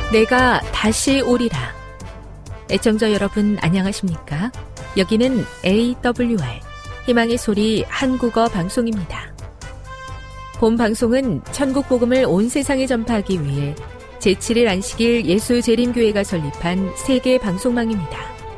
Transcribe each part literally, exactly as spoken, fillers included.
내가 다시 오리라. 애청자 여러분 안녕하십니까? 여기는 에이더블유알 희망의 소리 한국어 방송입니다. 본 방송은 천국 복음을 온 세상에 전파하기 위해 제칠 일 안식일 예수재림교회가 설립한 세계 방송망입니다.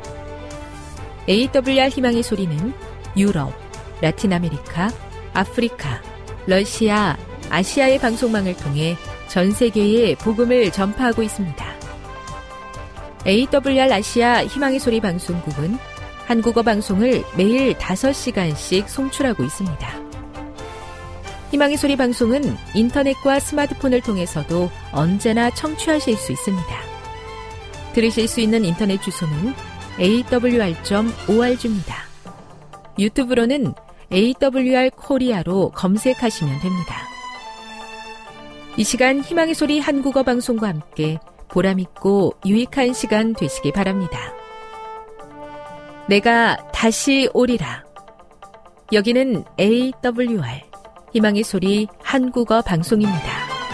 에이더블유알 희망의 소리는 유럽, 라틴 아메리카, 아프리카, 러시아, 아시아의 방송망을 통해 전 세계에 복음을 전파하고 있습니다. 에이더블유알 아시아 희망의 소리 방송국은 한국어 방송을 매일 다섯 시간씩 송출하고 있습니다. 희망의 소리 방송은 인터넷과 스마트폰을 통해서도 언제나 청취하실 수 있습니다. 들으실 수 있는 인터넷 주소는 에이더블유알 닷 오알지입니다. 유튜브로는 에이더블유알 코리아로 검색하시면 됩니다. 이 시간 희망의 소리 한국어 방송과 함께 보람있고 유익한 시간 되시기 바랍니다. 내가 다시 오리라. 여기는 에이더블유알 희망의 소리 한국어 방송입니다.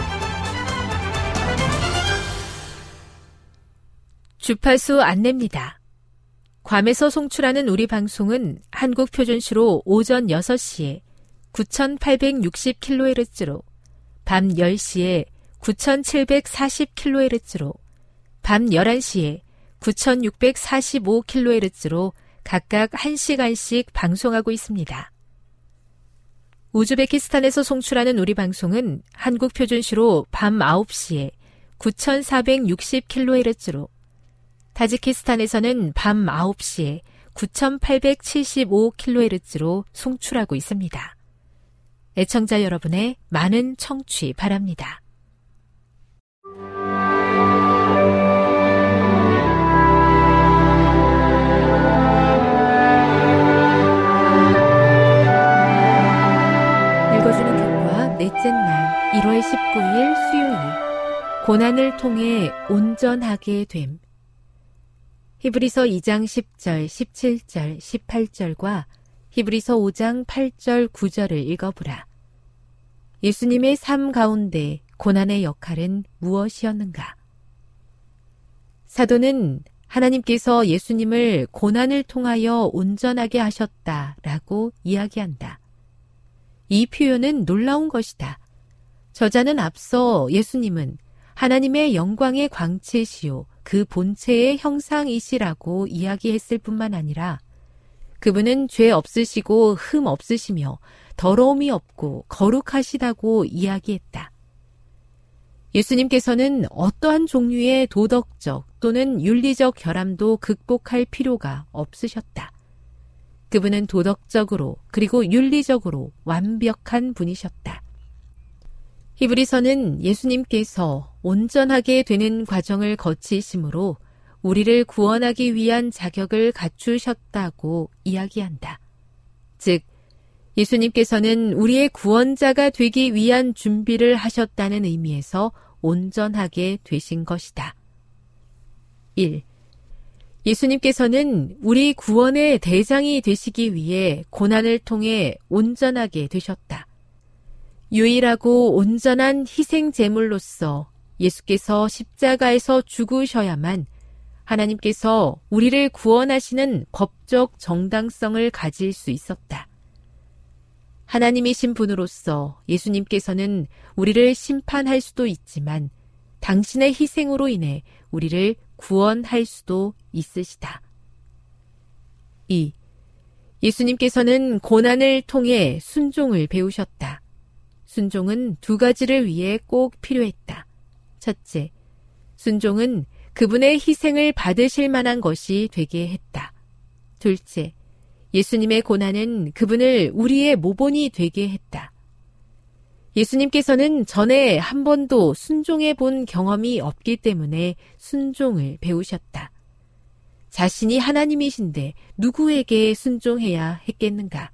주파수 안내입니다. 괌에서 송출하는 우리 방송은 한국 표준시로 오전 여섯 시에 구천팔백육십 킬로헤르츠로, 밤 열 시에 구천칠백사십 킬로헤르츠로, 밤 열한 시에 구천육백사십오 킬로헤르츠로 각각 한 시간씩 방송하고 있습니다. 우즈베키스탄에서 송출하는 우리 방송은 한국 표준시로 밤 아홉 시에 구천사백육십 킬로헤르츠로, 타지키스탄에서는 밤 아홉 시에 구천팔백칠십오 킬로헤르츠로 송출하고 있습니다. 애청자 여러분의 많은 청취 바랍니다. 읽어주는 교과 넷째 날 일월 십구일 수요일, 고난을 통해 온전하게 됨. 히브리서 이 장 십 절, 십칠 절, 십팔 절과 히브리서 오 장 팔 절, 구 절을 읽어보라. 예수님의 삶 가운데 고난의 역할은 무엇이었는가? 사도는 하나님께서 예수님을 고난을 통하여 온전하게 하셨다라고 이야기한다. 이 표현은 놀라운 것이다. 저자는 앞서 예수님은 하나님의 영광의 광채시요 그 본체의 형상이시라고 이야기했을 뿐만 아니라 그분은 죄 없으시고 흠 없으시며 더러움이 없고 거룩하시다고 이야기했다. 예수님께서는 어떠한 종류의 도덕적 또는 윤리적 결함도 극복할 필요가 없으셨다. 그분은 도덕적으로 그리고 윤리적으로 완벽한 분이셨다. 히브리서는 예수님께서 온전하게 되는 과정을 거치심으로 우리를 구원하기 위한 자격을 갖추셨다고 이야기한다. 즉, 예수님께서는 우리의 구원자가 되기 위한 준비를 하셨다는 의미에서 온전하게 되신 것이다. 일. 예수님께서는 우리 구원의 대장이 되시기 위해 고난을 통해 온전하게 되셨다. 유일하고 온전한 희생 제물로서 예수께서 십자가에서 죽으셔야만 하나님께서 우리를 구원하시는 법적 정당성을 가질 수 있었다. 하나님이신 분으로서 예수님께서는 우리를 심판할 수도 있지만 당신의 희생으로 인해 우리를 구원할 수도 있으시다. 이. 예수님께서는 고난을 통해 순종을 배우셨다. 순종은 두 가지를 위해 꼭 필요했다. 첫째, 순종은 그분의 희생을 받으실 만한 것이 되게 했다. 둘째, 예수님의 고난은 그분을 우리의 모본이 되게 했다. 예수님께서는 전에 한 번도 순종해 본 경험이 없기 때문에 순종을 배우셨다. 자신이 하나님이신데 누구에게 순종해야 했겠는가?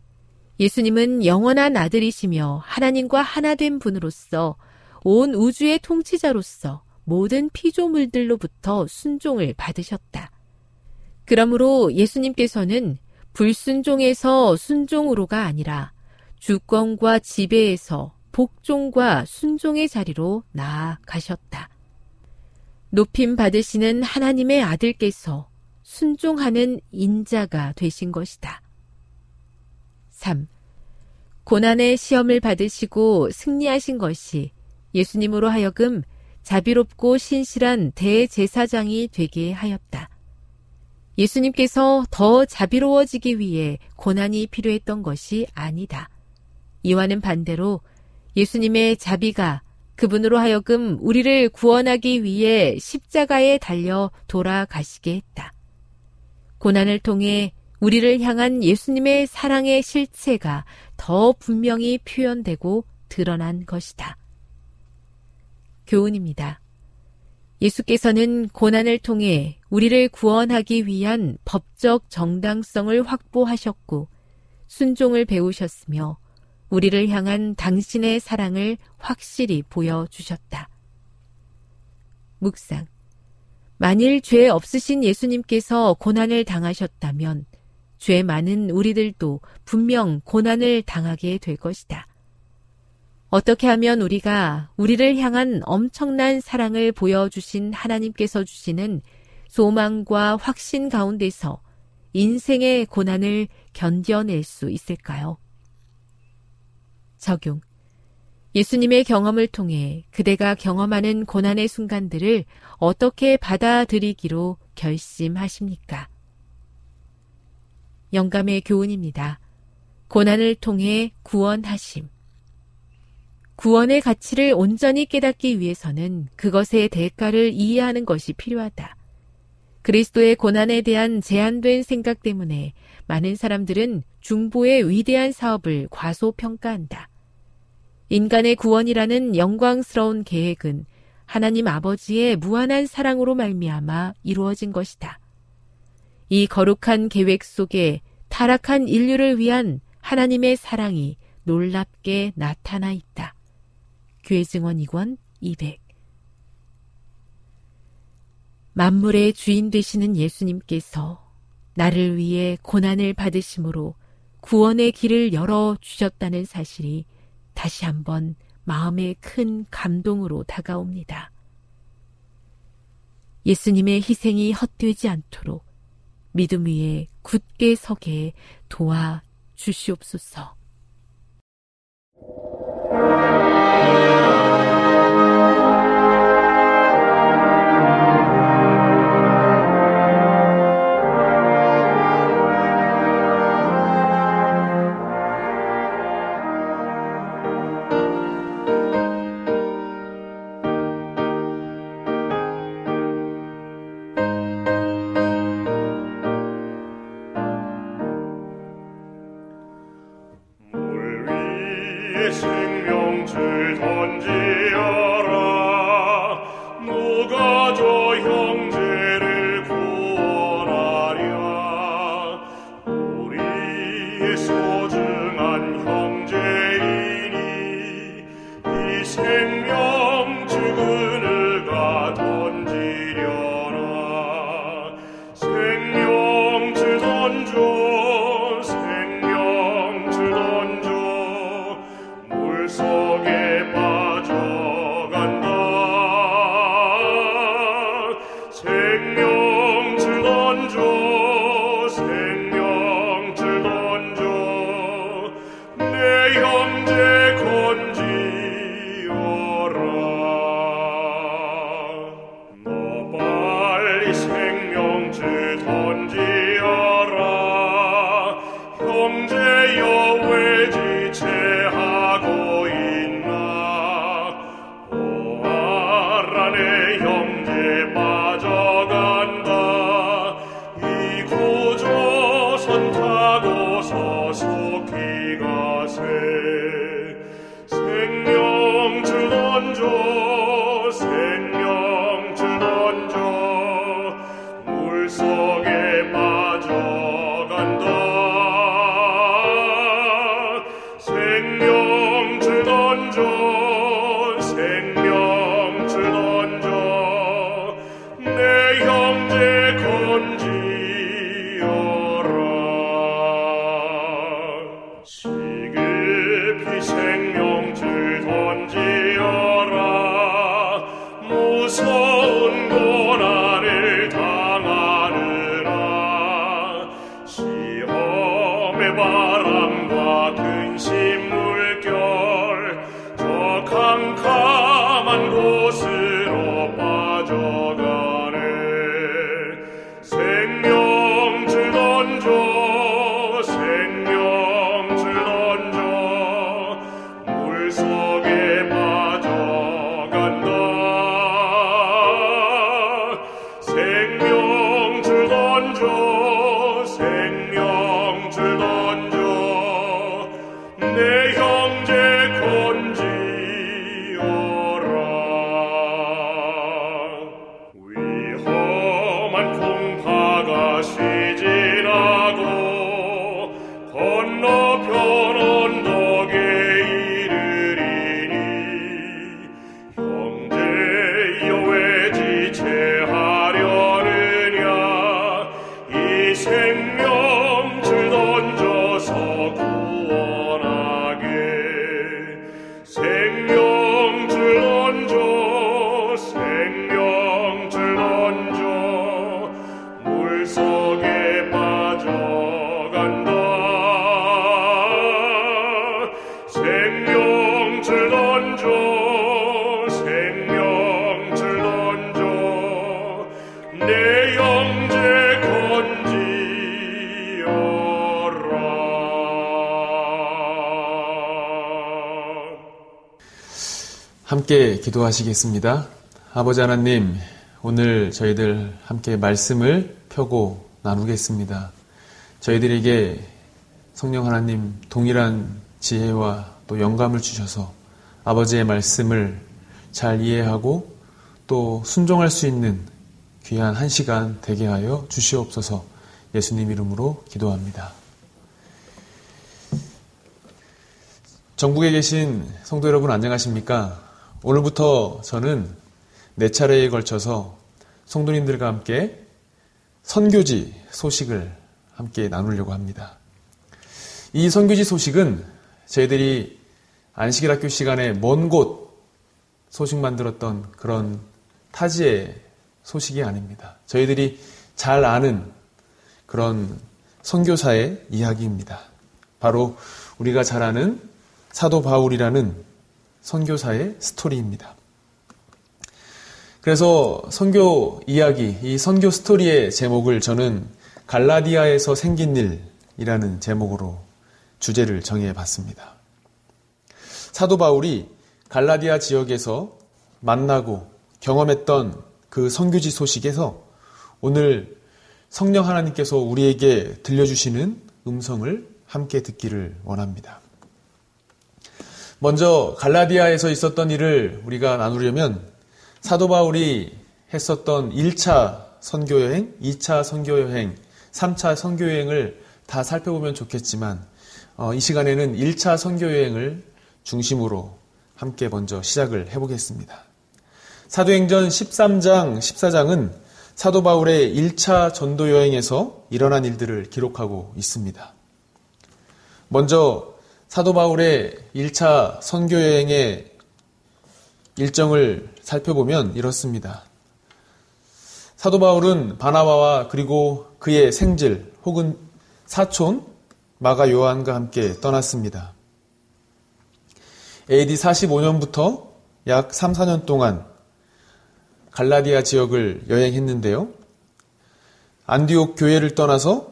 예수님은 영원한 아들이시며 하나님과 하나 된 분으로서 온 우주의 통치자로서 모든 피조물들로부터 순종을 받으셨다. 그러므로 예수님께서는 불순종에서 순종으로가 아니라 주권과 지배에서 복종과 순종의 자리로 나아가셨다. 높임 받으시는 하나님의 아들께서 순종하는 인자가 되신 것이다. 삼. 고난의 시험을 받으시고 승리하신 것이 예수님으로 하여금 자비롭고 신실한 대제사장이 되게 하였다. 예수님께서 더 자비로워지기 위해 고난이 필요했던 것이 아니다. 이와는 반대로 예수님의 자비가 그분으로 하여금 우리를 구원하기 위해 십자가에 달려 돌아가시게 했다. 고난을 통해 우리를 향한 예수님의 사랑의 실체가 더 분명히 표현되고 드러난 것이다. 교훈입니다. 예수께서는 고난을 통해 우리를 구원하기 위한 법적 정당성을 확보하셨고 순종을 배우셨으며 우리를 향한 당신의 사랑을 확실히 보여주셨다. 묵상. 만일 죄 없으신 예수님께서 고난을 당하셨다면 죄 많은 우리들도 분명 고난을 당하게 될 것이다. 어떻게 하면 우리가 우리를 향한 엄청난 사랑을 보여주신 하나님께서 주시는 소망과 확신 가운데서 인생의 고난을 견뎌낼 수 있을까요? 적용. 예수님의 경험을 통해 그대가 경험하는 고난의 순간들을 어떻게 받아들이기로 결심하십니까? 영감의 교훈입니다. 고난을 통해 구원하심. 구원의 가치를 온전히 깨닫기 위해서는 그것의 대가를 이해하는 것이 필요하다. 그리스도의 고난에 대한 제한된 생각 때문에 많은 사람들은 중보의 위대한 사업을 과소평가한다. 인간의 구원이라는 영광스러운 계획은 하나님 아버지의 무한한 사랑으로 말미암아 이루어진 것이다. 이 거룩한 계획 속에 타락한 인류를 위한 하나님의 사랑이 놀랍게 나타나 있다. 교회 증언 이 권 이백. 만물의 주인 되시는 예수님께서 나를 위해 고난을 받으심으로 구원의 길을 열어주셨다는 사실이 다시 한번 마음에 큰 감동으로 다가옵니다. 예수님의 희생이 헛되지 않도록 믿음 위에 굳게 서게 도와주시옵소서. 생명줄 던지어라. 누가 저 형제를 구원하랴. 우리의 소중한 형제이니 이 생명줄 그늘가 던지려나. 생명줄 던져 속에 빠져간다. 생명줄 던져 생명줄 던져 내 형제 건지어라. 너 빨리 생명줄 던지어라. 형제여 왜 지체하고 내 형제 빠져간다. 이 구조선 타고서 속히 가세. 생명줄 던져 생명줄 던져 물속에 빠져간다. 생명줄 던져 생명줄 던져 내 형제 건지어라. 모래바람과 근심 물결 저 캄캄한 곳으로 빠져가네. 생명줄 던져 생명줄 던져 물속에 빠져간다. 생명줄 던져 생명줄 던져 내 형제 건지어라. 위험한 풍파가 시진하고 건너편 언덕에 이르리니 형제여 왜 지체하려느냐. 이 생명줄 던져서 구원하게. 생명줄 던져 생명줄 던져 물속에 빠져간다. 생명줄 던져 생명줄 던져 내 형제 건지어라. 함께 기도하시겠습니다. 아버지 하나님, 오늘 저희들 함께 말씀을 펴고 나누겠습니다. 저희들에게 성령 하나님 동일한 지혜와 또 영감을 주셔서 아버지의 말씀을 잘 이해하고 또 순종할 수 있는 귀한 한 시간 되게 하여 주시옵소서. 예수님 이름으로 기도합니다. 전국에 계신 성도 여러분 안녕하십니까? 오늘부터 저는 네 차례에 걸쳐서 성도님들과 함께 선교지 소식을 함께 나누려고 합니다. 이 선교지 소식은 저희들이 안식일 학교 시간에 먼 곳 소식만 들었던 그런 타지의 소식이 아닙니다. 저희들이 잘 아는 그런 선교사의 이야기입니다. 바로 우리가 잘 아는 사도 바울이라는 선교사의 스토리입니다. 그래서 선교 이야기, 이 선교 스토리의 제목을 저는 갈라디아에서 생긴 일이라는 제목으로 주제를 정해봤습니다. 사도 바울이 갈라디아 지역에서 만나고 경험했던 그 선교지 소식에서 오늘 성령 하나님께서 우리에게 들려주시는 음성을 함께 듣기를 원합니다. 먼저 갈라디아에서 있었던 일을 우리가 나누려면 사도 바울이 했었던 일 차 선교여행, 이 차 선교여행, 삼 차 선교여행을 다 살펴보면 좋겠지만 어, 이 시간에는 일 차 선교여행을 중심으로 함께 먼저 시작을 해보겠습니다. 사도행전 십삼 장, 십사 장은 사도 바울의 일 차 전도여행에서 일어난 일들을 기록하고 있습니다. 먼저 사도 바울의 일 차 선교여행의 일정을 살펴보면 이렇습니다. 사도 바울은 바나바와 그리고 그의 생질 혹은 사촌 마가 요한과 함께 떠났습니다. 에이디 사십오 년부터 약 삼, 사 년 동안 갈라디아 지역을 여행했는데요. 안디옥 교회를 떠나서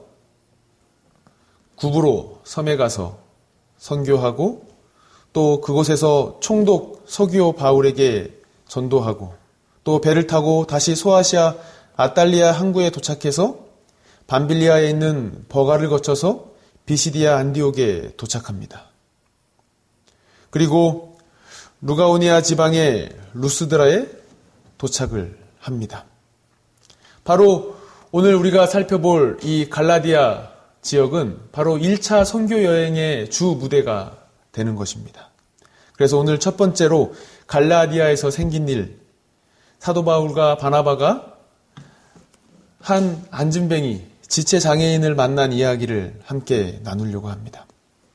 구브로 섬에 가서 선교하고 또 그곳에서 총독 서기오 바울에게 전도하고 또 배를 타고 다시 소아시아 아탈리아 항구에 도착해서 밤빌리아에 있는 버가를 거쳐서 비시디아 안디옥에 도착합니다. 그리고 루가오니아 지방의 루스드라에 도착을 합니다. 바로 오늘 우리가 살펴볼 이 갈라디아 지역은 바로 일 차 선교 여행의 주 무대가 되는 것입니다. 그래서 오늘 첫 번째로 갈라디아에서 생긴 일, 사도 바울과 바나바가 한 안진뱅이, 지체 장애인을 만난 이야기를 함께 나누려고 합니다.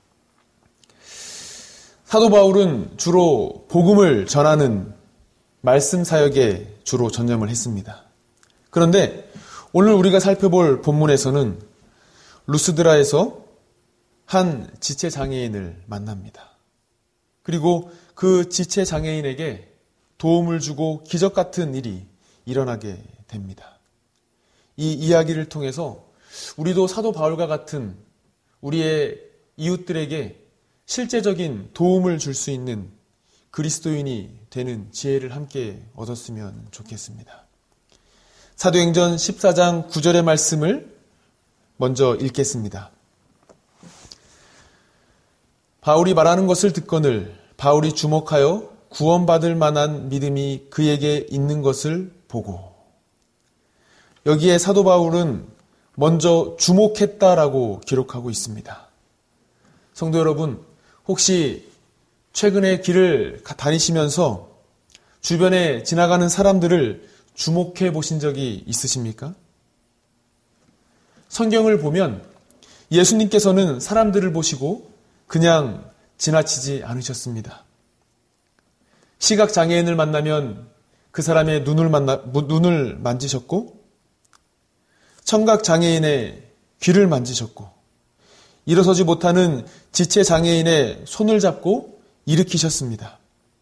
사도 바울은 주로 복음을 전하는 말씀 사역에 주로 전념을 했습니다. 그런데 오늘 우리가 살펴볼 본문에서는 루스드라에서 한 지체 장애인을 만납니다. 그리고 그 지체 장애인에게 도움을 주고 기적 같은 일이 일어나게 됩니다. 이 이야기를 통해서 우리도 사도 바울과 같은 우리의 이웃들에게 실제적인 도움을 줄 수 있는 그리스도인이 되는 지혜를 함께 얻었으면 좋겠습니다. 사도행전 십사 장 구 절의 말씀을 먼저 읽겠습니다. 바울이 말하는 것을 듣거늘 바울이 주목하여 구원받을 만한 믿음이 그에게 있는 것을 보고. 여기에 사도 바울은 먼저 주목했다라고 기록하고 있습니다. 성도 여러분, 혹시 최근에 길을 다니시면서 주변에 지나가는 사람들을 주목해 보신 적이 있으십니까? 성경을 보면 예수님께서는 사람들을 보시고 그냥 지나치지 않으셨습니다. 시각장애인을 만나면 그 사람의 눈을, 만나, 눈을 만지셨고, 청각장애인의 귀를 만지셨고, 일어서지 못하는 지체장애인의 손을 잡고 일으키셨습니다.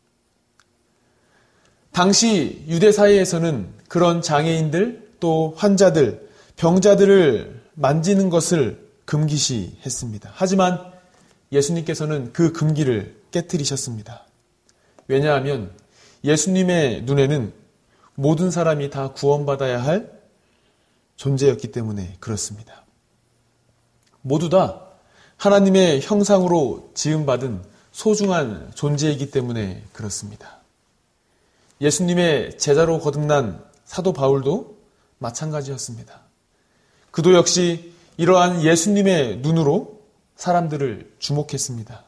당시 유대 사회에서는 그런 장애인들 또 환자들, 병자들을 만지는 것을 금기시했습니다. 하지만 예수님께서는 그 금기를 깨트리셨습니다. 왜냐하면 예수님의 눈에는 모든 사람이 다 구원받아야 할 존재였기 때문에 그렇습니다. 모두 다 하나님의 형상으로 지음받은 소중한 존재이기 때문에 그렇습니다. 예수님의 제자로 거듭난 사도 바울도 마찬가지였습니다. 그도 역시 이러한 예수님의 눈으로 사람들을 주목했습니다.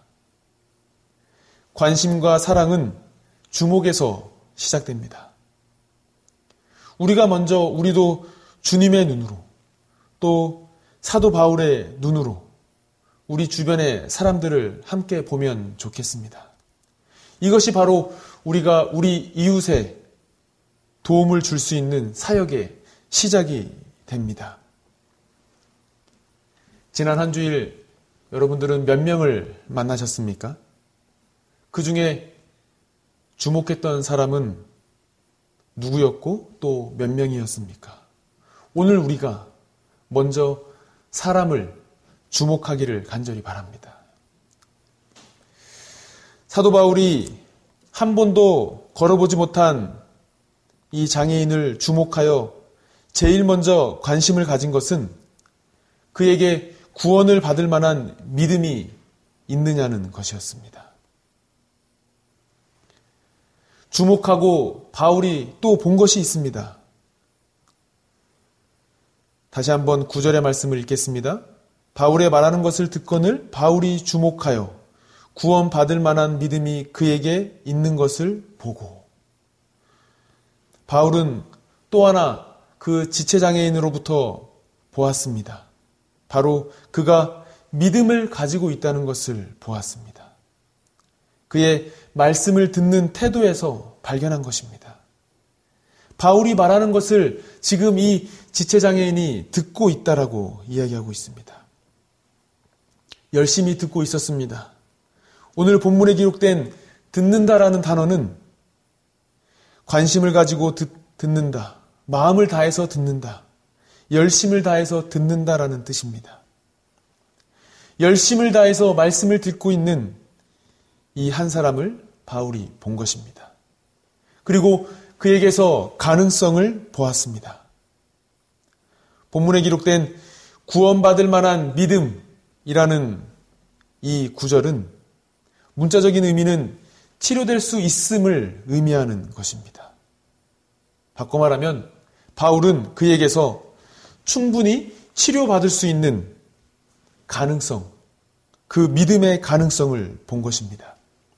관심과 사랑은 주목에서 시작됩니다. 우리가 먼저 우리도 주님의 눈으로 또 사도 바울의 눈으로 우리 주변의 사람들을 함께 보면 좋겠습니다. 이것이 바로 우리가 우리 이웃에 도움을 줄 수 있는 사역의 시작이 됩니다. 지난 한 주일 여러분들은 몇 명을 만나셨습니까? 그 중에 주목했던 사람은 누구였고 또 몇 명이었습니까? 오늘 우리가 먼저 사람을 주목하기를 간절히 바랍니다. 사도 바울이 한 번도 걸어보지 못한 이 장애인을 주목하여 제일 먼저 관심을 가진 것은 그에게 구원을 받을 만한 믿음이 있느냐는 것이었습니다. 주목하고 바울이 또 본 것이 있습니다. 다시 한번 구 절의 말씀을 읽겠습니다. 바울의 말하는 것을 듣거늘 바울이 주목하여 구원받을 만한 믿음이 그에게 있는 것을 보고. 바울은 또 하나 그 지체장애인으로부터 보았습니다. 바로 그가 믿음을 가지고 있다는 것을 보았습니다. 그의 말씀을 듣는 태도에서 발견한 것입니다. 바울이 말하는 것을 지금 이 지체장애인이 듣고 있다라고 이야기하고 있습니다. 열심히 듣고 있었습니다. 오늘 본문에 기록된 듣는다라는 단어는 관심을 가지고 듣, 듣는다, 마음을 다해서 듣는다, 열심을 다해서 듣는다라는 뜻입니다. 열심을 다해서 말씀을 듣고 있는 이 한 사람을 바울이 본 것입니다. 그리고 그에게서 가능성을 보았습니다. 본문에 기록된 구원받을 만한 믿음이라는 이 구절은 문자적인 의미는 치료될 수 있음을 의미하는 것입니다. 바꿔 말하면 바울은 그에게서 충분히 치료받을 수 있는 가능성, 그 믿음의 가능성을 본 것입니다.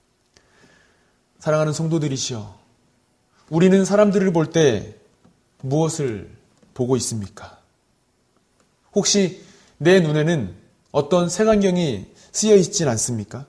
사랑하는 성도들이시여, 우리는 사람들을 볼 때 무엇을 보고 있습니까? 혹시 내 눈에는 어떤 색안경이 쓰여 있진 않습니까?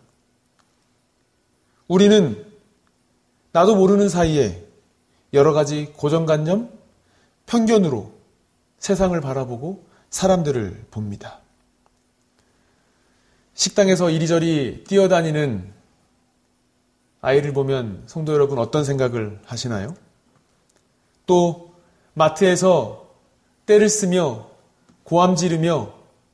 우리는 나도 모르는 사이에 여러 가지 고정관념, 편견으로 세상을 바라보고 사람들을 봅니다. 식당에서 이리저리 뛰어다니는 아이를 보면 성도 여러분 어떤 생각을 하시나요? 또 마트에서 떼를 쓰며 고함 지르며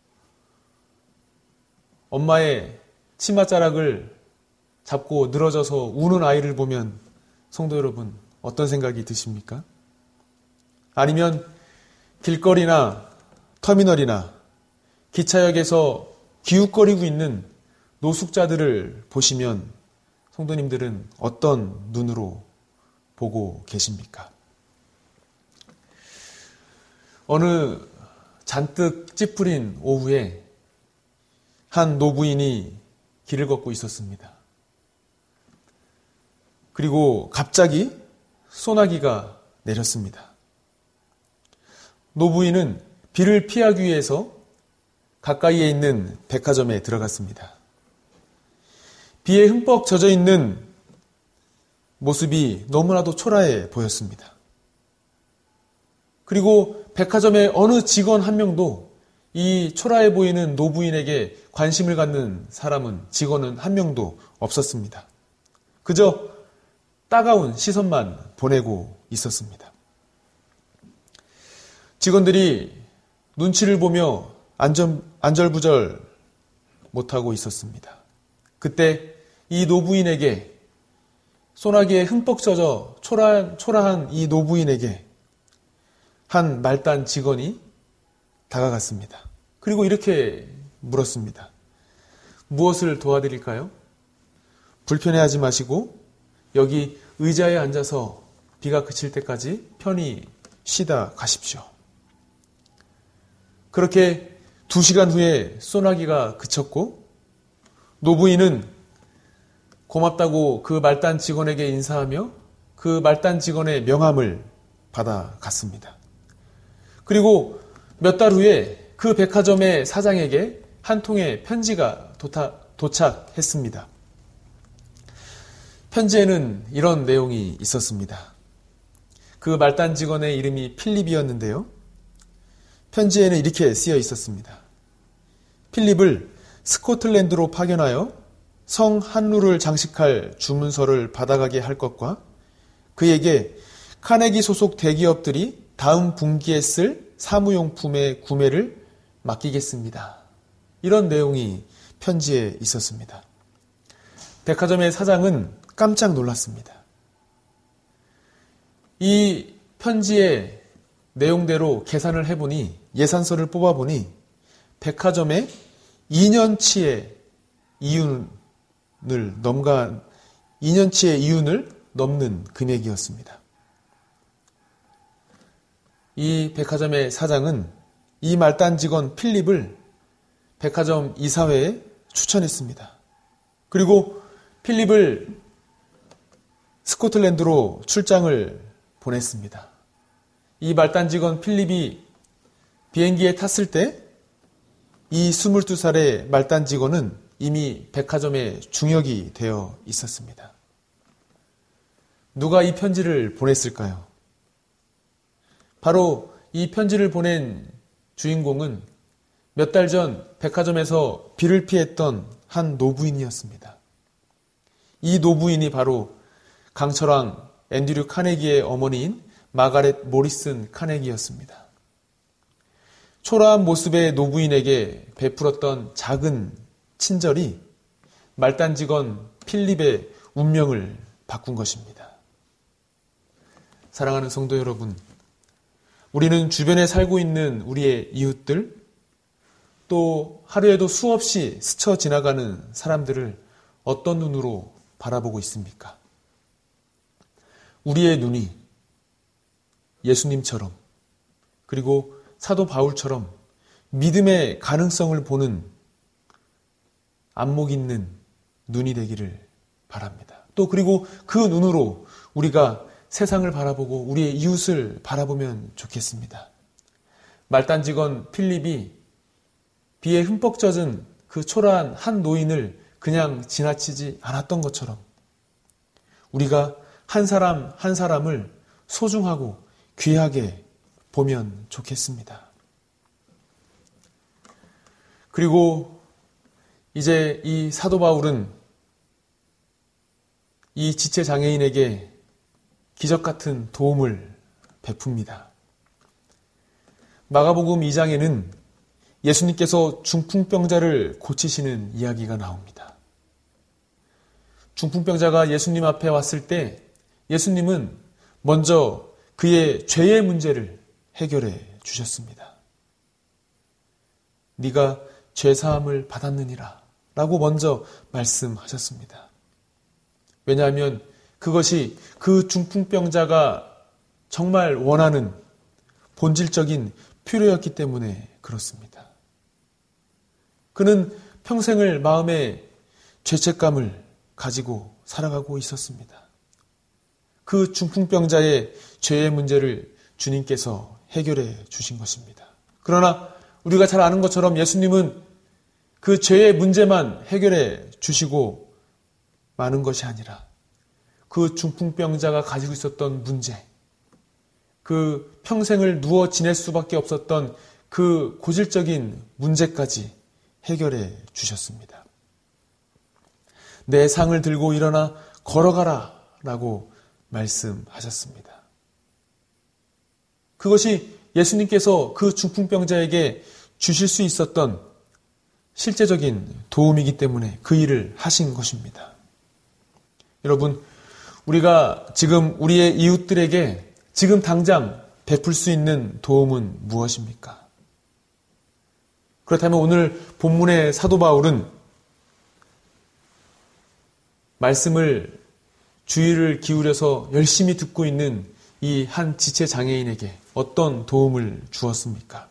엄마의 치맛자락을 잡고 늘어져서 우는 아이를 보면 성도 여러분 어떤 생각이 드십니까? 아니면 길거리나 터미널이나 기차역에서 기웃거리고 있는 노숙자들을 보시면 성도님들은 어떤 눈으로 보고 계십니까? 어느 잔뜩 찌푸린 오후에 한 노부인이 길을 걷고 있었습니다. 그리고 갑자기 소나기가 내렸습니다. 노부인은 비를 피하기 위해서 가까이에 있는 백화점에 들어갔습니다. 비에 흠뻑 젖어 있는 모습이 너무나도 초라해 보였습니다. 그리고 백화점의 어느 직원 한 명도 이 초라해 보이는 노부인에게 관심을 갖는 사람은, 직원은 한 명도 없었습니다. 그저 따가운 시선만 보내고 있었습니다. 직원들이 눈치를 보며 안전, 안절부절 못하고 있었습니다. 그때 이 노부인에게, 소나기에 흠뻑 젖어 초라한, 초라한 이 노부인에게 한 말단 직원이 다가갔습니다. 그리고 이렇게 물었습니다. 무엇을 도와드릴까요? 불편해하지 마시고 여기 의자에 앉아서 비가 그칠 때까지 편히 쉬다 가십시오. 그렇게 두 시간 후에 소나기가 그쳤고 노부인은 고맙다고 그 말단 직원에게 인사하며 그 말단 직원의 명함을 받아갔습니다. 그리고 몇 달 후에 그 백화점의 사장에게 한 통의 편지가 도타, 도착했습니다. 편지에는 이런 내용이 있었습니다. 그 말단 직원의 이름이 필립이었는데요. 편지에는 이렇게 쓰여 있었습니다. 필립을 스코틀랜드로 파견하여 성 한루를 장식할 주문서를 받아가게 할 것과 그에게 카네기 소속 대기업들이 다음 분기에 쓸 사무용품의 구매를 맡기겠습니다. 이런 내용이 편지에 있었습니다. 백화점의 사장은 깜짝 놀랐습니다. 이 편지의 내용대로 계산을 해보니, 예산서를 뽑아보니 백화점의 이 년치의 이윤을 넘가, 이 년치의 이윤을 넘는 금액이었습니다. 이 백화점의 사장은 이 말단 직원 필립을 백화점 이사회에 추천했습니다. 그리고 필립을 스코틀랜드로 출장을 보냈습니다. 이 말단 직원 필립이 비행기에 탔을 때 이 스물두 살의 말단 직원은 이미 백화점에 중역이 되어 있었습니다. 누가 이 편지를 보냈을까요? 바로 이 편지를 보낸 주인공은 몇 달 전 백화점에서 비를 피했던 한 노부인이었습니다. 이 노부인이 바로 강철왕 앤드류 카네기의 어머니인 마가렛 모리슨 카네기였습니다. 초라한 모습의 노부인에게 베풀었던 작은 친절이 말단 직원 필립의 운명을 바꾼 것입니다. 사랑하는 성도 여러분, 우리는 주변에 살고 있는 우리의 이웃들, 또 하루에도 수없이 스쳐 지나가는 사람들을 어떤 눈으로 바라보고 있습니까? 우리의 눈이 예수님처럼, 그리고 사도 바울처럼 믿음의 가능성을 보는 안목 있는 눈이 되기를 바랍니다. 또 그리고 그 눈으로 우리가 세상을 바라보고 우리의 이웃을 바라보면 좋겠습니다. 말단 직원 필립이 비에 흠뻑 젖은 그 초라한 한 노인을 그냥 지나치지 않았던 것처럼 우리가 한 사람 한 사람을 소중하고 귀하게 보면 좋겠습니다. 그리고 이제 이 사도 바울은 이 지체 장애인에게 기적 같은 도움을 베풉니다. 마가복음 이 장에는 예수님께서 중풍병자를 고치시는 이야기가 나옵니다. 중풍병자가 예수님 앞에 왔을 때 예수님은 먼저 그의 죄의 문제를 해결해 주셨습니다. 네가 죄사함을 받았느니라 라고 먼저 말씀하셨습니다. 왜냐하면 그것이 그 중풍병자가 정말 원하는 본질적인 필요였기 때문에 그렇습니다. 그는 평생을 마음에 죄책감을 가지고 살아가고 있었습니다. 그 중풍병자의 죄의 문제를 주님께서 해결해 주신 것입니다. 그러나 우리가 잘 아는 것처럼 예수님은 그 죄의 문제만 해결해 주시고 마는 것이 아니라 그 중풍병자가 가지고 있었던 문제, 그 평생을 누워 지낼 수밖에 없었던 그 고질적인 문제까지 해결해 주셨습니다. 내 상을 들고 일어나 걸어가라 라고 말씀하셨습니다. 그것이 예수님께서 그 중풍병자에게 주실 수 있었던 실제적인 도움이기 때문에 그 일을 하신 것입니다. 여러분, 우리가 지금 우리의 이웃들에게 지금 당장 베풀 수 있는 도움은 무엇입니까? 그렇다면 오늘 본문의 사도 바울은 말씀을 주의를 기울여서 열심히 듣고 있는 이 한 지체 장애인에게 어떤 도움을 주었습니까?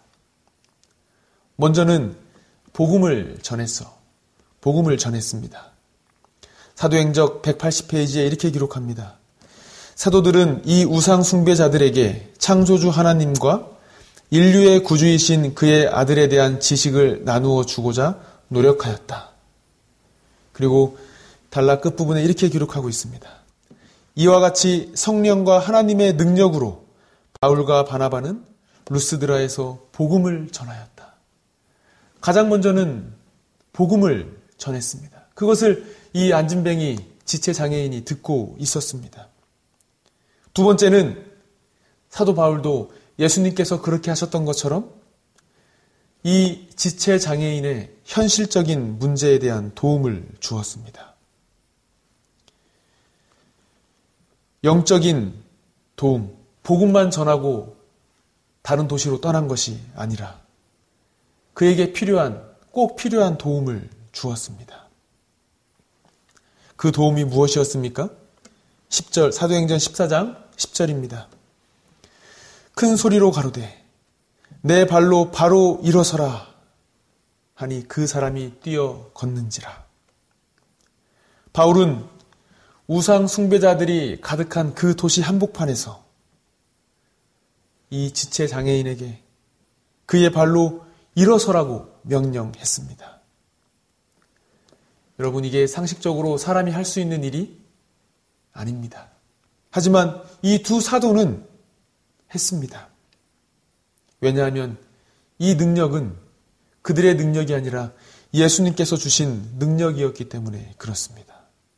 먼저는 복음을 전했어. 복음을 전했습니다. 사도행적 백팔십 페이지에 이렇게 기록합니다. 사도들은 이 우상 숭배자들에게 창조주 하나님과 인류의 구주이신 그의 아들에 대한 지식을 나누어 주고자 노력하였다. 그리고 단락 끝부분에 이렇게 기록하고 있습니다. 이와 같이 성령과 하나님의 능력으로 바울과 바나바는 루스드라에서 복음을 전하였다. 가장 먼저는 복음을 전했습니다. 그것을 이 안진뱅이 지체 장애인이 듣고 있었습니다. 두 번째는 사도 바울도 예수님께서 그렇게 하셨던 것처럼 이 지체 장애인의 현실적인 문제에 대한 도움을 주었습니다. 영적인 도움, 복음만 전하고 다른 도시로 떠난 것이 아니라 그에게 필요한, 꼭 필요한 도움을 주었습니다. 그 도움이 무엇이었습니까? 십 절, 사도행전 십사 장 십 절입니다. 큰 소리로 가로되 내 발로 바로 일어서라 하니 그 사람이 뛰어 걷는지라. 바울은 우상 숭배자들이 가득한 그 도시 한복판에서 이 지체 장애인에게 그의 발로 일어서라고 명령했습니다. 여러분, 이게 상식적으로 사람이 할 수 있는 일이 아닙니다. 하지만 이 두 사도는 했습니다. 왜냐하면 이 능력은 그들의 능력이 아니라 예수님께서 주신 능력이었기 때문에 그렇습니다.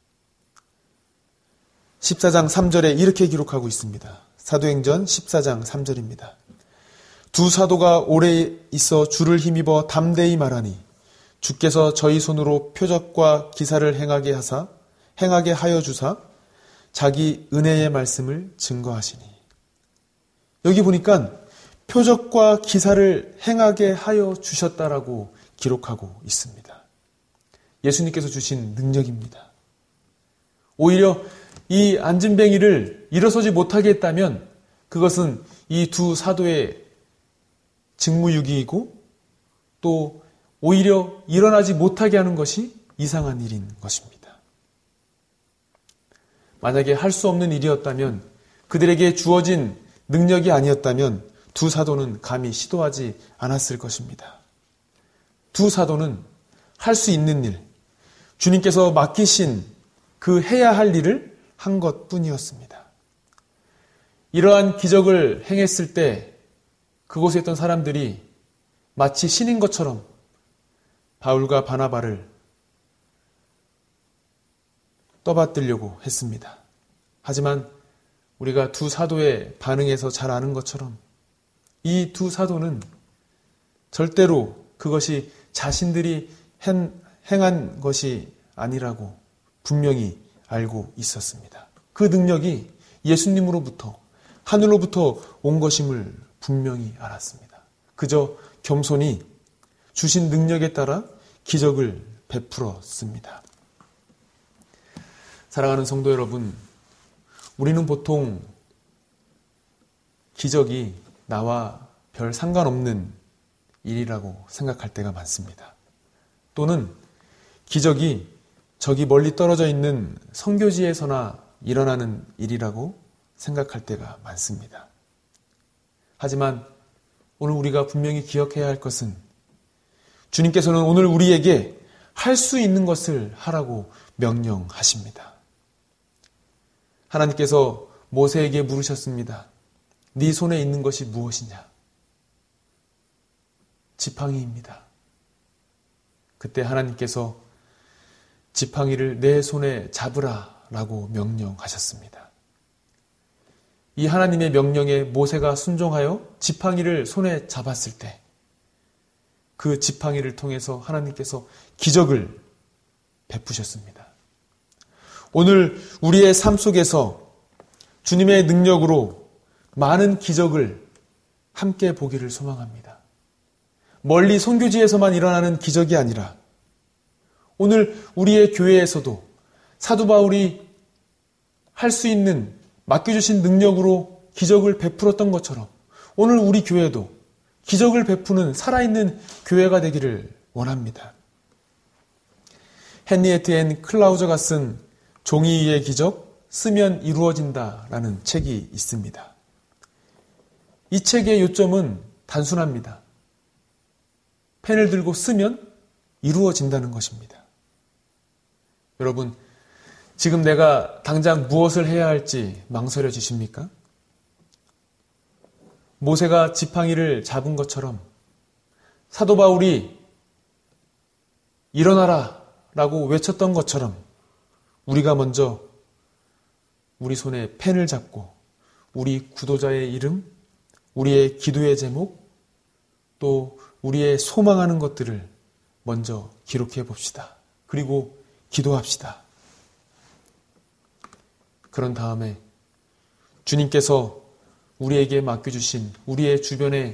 십사 장 삼 절에 이렇게 기록하고 있습니다. 사도행전 십사 장 삼 절입니다. 두 사도가 오래 있어 주를 힘입어 담대히 말하니 주께서 저희 손으로 표적과 기사를 행하게 하사 행하게 하여 주사 자기 은혜의 말씀을 증거하시니. 여기 보니까 표적과 기사를 행하게 하여 주셨다라고 기록하고 있습니다. 예수님께서 주신 능력입니다. 오히려 이 안진뱅이를 일어서지 못하게 했다면 그것은 이 두 사도의 직무유기이고 또 오히려 일어나지 못하게 하는 것이 이상한 일인 것입니다. 만약에 할 수 없는 일이었다면, 그들에게 주어진 능력이 아니었다면 두 사도는 감히 시도하지 않았을 것입니다. 두 사도는 할 수 있는 일, 주님께서 맡기신 그 해야 할 일을 한 것뿐이었습니다. 이러한 기적을 행했을 때 그곳에 있던 사람들이 마치 신인 것처럼 바울과 바나바를 떠받들려고 했습니다. 하지만 우리가 두 사도의 반응에서 잘 아는 것처럼 이 두 사도는 절대로 그것이 자신들이 행한 것이 아니라고 분명히 알고 있었습니다. 그 능력이 예수님으로부터, 하늘로부터 온 것임을 분명히 알았습니다. 그저 겸손히 주신 능력에 따라 기적을 베풀었습니다. 사랑하는 성도 여러분, 우리는 보통 기적이 나와 별 상관없는 일이라고 생각할 때가 많습니다. 또는 기적이 저기 멀리 떨어져 있는 선교지에서나 일어나는 일이라고 생각할 때가 많습니다. 하지만 오늘 우리가 분명히 기억해야 할 것은 주님께서는 오늘 우리에게 할 수 있는 것을 하라고 명령하십니다. 하나님께서 모세에게 물으셨습니다. 네 손에 있는 것이 무엇이냐? 지팡이입니다. 그때 하나님께서 지팡이를 내 손에 잡으라 라고 명령하셨습니다. 이 하나님의 명령에 모세가 순종하여 지팡이를 손에 잡았을 때 그 지팡이를 통해서 하나님께서 기적을 베푸셨습니다. 오늘 우리의 삶 속에서 주님의 능력으로 많은 기적을 함께 보기를 소망합니다. 멀리 선교지에서만 일어나는 기적이 아니라 오늘 우리의 교회에서도 사도 바울이 할 수 있는 맡겨주신 능력으로 기적을 베풀었던 것처럼 오늘 우리 교회도 기적을 베푸는 살아있는 교회가 되기를 원합니다. 헨리에트 앤 클라우저가 쓴 종이 위의 기적, 쓰면 이루어진다라는 책이 있습니다. 이 책의 요점은 단순합니다. 펜을 들고 쓰면 이루어진다는 것입니다. 여러분, 지금 내가 당장 무엇을 해야 할지 망설여지십니까? 모세가 지팡이를 잡은 것처럼 사도 바울이 일어나라 라고 외쳤던 것처럼 우리가 먼저 우리 손에 펜을 잡고 우리 구도자의 이름, 우리의 기도의 제목, 또 우리의 소망하는 것들을 먼저 기록해 봅시다. 그리고 기도합시다. 그런 다음에 주님께서 우리에게 맡겨주신 우리의 주변의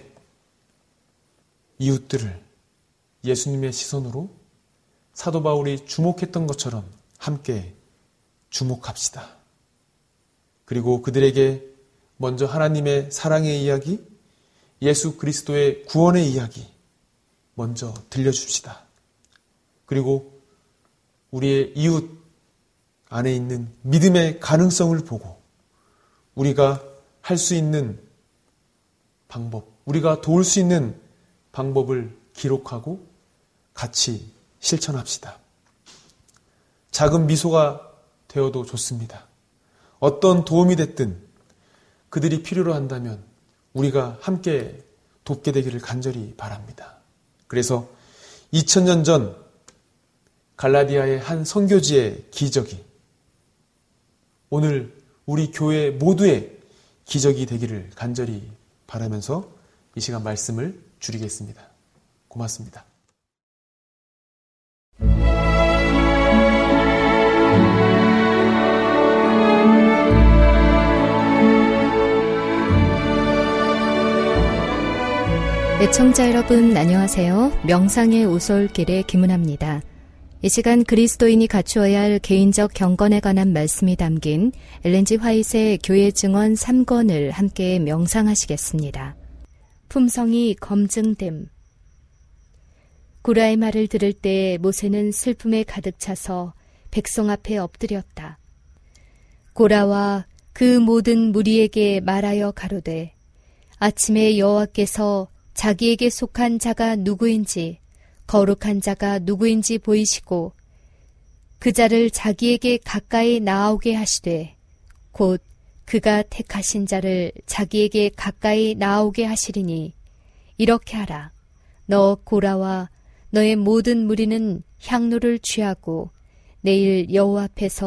이웃들을 예수님의 시선으로 사도 바울이 주목했던 것처럼 함께 주목합시다. 그리고 그들에게 먼저 하나님의 사랑의 이야기, 예수 그리스도의 구원의 이야기 먼저 들려줍시다. 그리고 우리의 이웃 안에 있는 믿음의 가능성을 보고 우리가 할 수 있는 방법, 우리가 도울 수 있는 방법을 기록하고 같이 실천합시다. 작은 미소가 되어도 좋습니다. 어떤 도움이 됐든 그들이 필요로 한다면 우리가 함께 돕게 되기를 간절히 바랍니다. 그래서 이천 년 전 갈라디아의 한 선교지의 기적이 오늘 우리 교회 모두의 기적이 되기를 간절히 바라면서 이 시간 말씀을 줄이겠습니다. 고맙습니다. 애청자 여러분 안녕하세요. 명상의 오솔길의 김은아입니다. 이 시간 그리스도인이 갖추어야 할 개인적 경건에 관한 말씀이 담긴 엘렌 지 화이트의 교회 증언 삼 권을 함께 명상하시겠습니다. 품성이 검증됨. 고라의 말을 들을 때 모세는 슬픔에 가득 차서 백성 앞에 엎드렸다. 고라와 그 모든 무리에게 말하여 가로되 아침에 여호와께서 자기에게 속한 자가 누구인지 거룩한 자가 누구인지 보이시고 그 자를 자기에게 가까이 나오게 하시되 곧 그가 택하신 자를 자기에게 가까이 나오게 하시리니 이렇게 하라. 너 고라와 너의 모든 무리는 향로를 취하고 내일 여호와 앞에서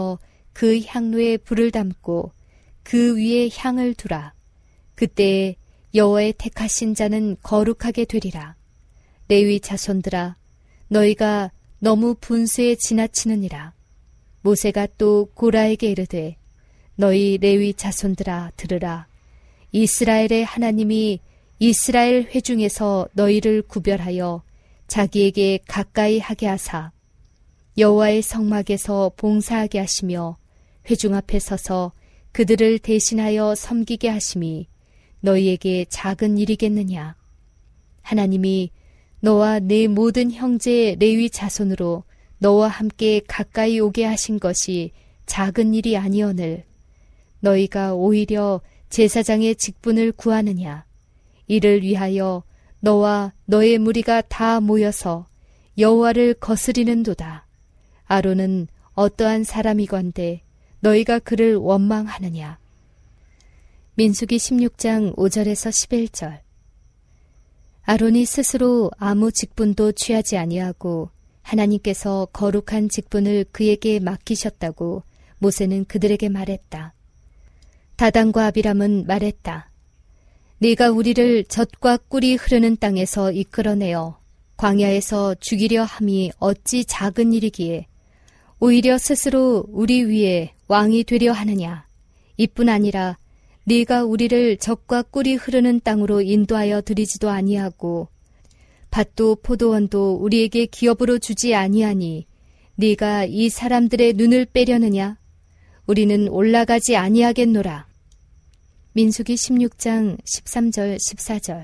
그 향로에 불을 담고 그 위에 향을 두라. 그때에 여호와의 택하신 자는 거룩하게 되리라. 레위 자손들아, 너희가 너무 분수에 지나치느니라. 모세가 또 고라에게 이르되, 너희 레위 자손들아 들으라. 이스라엘의 하나님이 이스라엘 회중에서 너희를 구별하여 자기에게 가까이 하게 하사 여호와의 성막에서 봉사하게 하시며 회중 앞에 서서 그들을 대신하여 섬기게 하심이 너희에게 작은 일이겠느냐. 하나님이 너와 내 모든 형제 레위 자손으로 너와 함께 가까이 오게 하신 것이 작은 일이 아니오늘 너희가 오히려 제사장의 직분을 구하느냐. 이를 위하여 너와 너의 무리가 다 모여서 여호와를 거스리는도다. 아론은 어떠한 사람이건대 너희가 그를 원망하느냐. 민수기 십육 장 오 절에서 십일 절. 아론이 스스로 아무 직분도 취하지 아니하고 하나님께서 거룩한 직분을 그에게 맡기셨다고 모세는 그들에게 말했다. 다단과 아비람은 말했다. 네가 우리를 젖과 꿀이 흐르는 땅에서 이끌어내어 광야에서 죽이려 함이 어찌 작은 일이기에 오히려 스스로 우리 위에 왕이 되려 하느냐. 이뿐 아니라 네가 우리를 젖과 꿀이 흐르는 땅으로 인도하여 드리지도 아니하고 밭도 포도원도 우리에게 기업으로 주지 아니하니 네가 이 사람들의 눈을 빼려느냐. 우리는 올라가지 아니하겠노라. 민수기 십육 장 십삼 절 십사 절.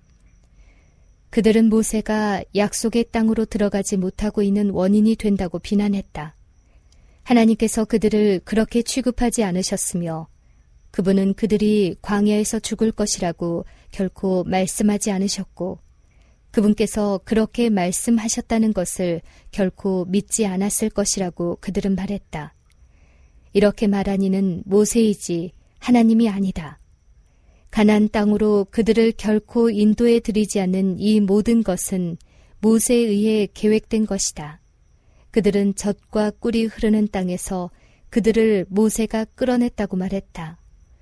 그들은 모세가 약속의 땅으로 들어가지 못하고 있는 원인이 된다고 비난했다. 하나님께서 그들을 그렇게 취급하지 않으셨으며 그분은 그들이 광야에서 죽을 것이라고 결코 말씀하지 않으셨고 그분께서 그렇게 말씀하셨다는 것을 결코 믿지 않았을 것이라고 그들은 말했다. 이렇게 말하니는 모세이지 하나님이 아니다. 가나안 땅으로 그들을 결코 인도해 드리지 않는 이 모든 것은 모세에 의해 계획된 것이다. 그들은 젖과 꿀이 흐르는 땅에서 그들을 모세가 끌어냈다고 말했다.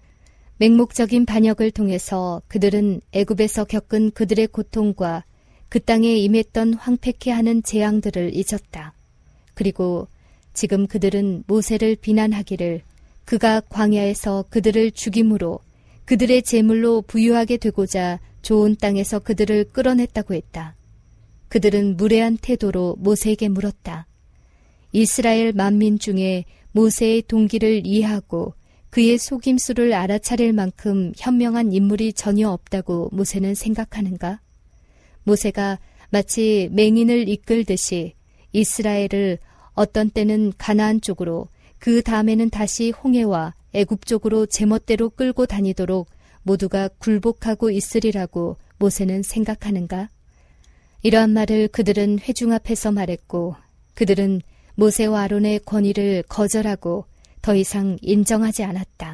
맹목적인 반역을 통해서 그들은 애굽에서 겪은 그들의 고통과 그 땅에 임했던 황폐케 하는 재앙들을 잊었다. 그리고 지금 그들은 모세를 비난하기를 그가 광야에서 그들을 죽임으로 그들의 제물로 부유하게 되고자 좋은 땅에서 그들을 끌어냈다고 했다. 그들은 무례한 태도로 모세에게 물었다. 이스라엘 만민 중에 모세의 동기를 이해하고 그의 속임수를 알아차릴 만큼 현명한 인물이 전혀 없다고 모세는 생각하는가? 모세가 마치 맹인을 이끌듯이 이스라엘을 어떤 때는 가나안 쪽으로 그 다음에는 다시 홍해와 애굽 쪽으로 제멋대로 끌고 다니도록 모두가 굴복하고 있으리라고 모세는 생각하는가? 이러한 말을 그들은 회중 앞에서 말했고 그들은 모세와 아론의 권위를 거절하고 더 이상 인정하지 않았다.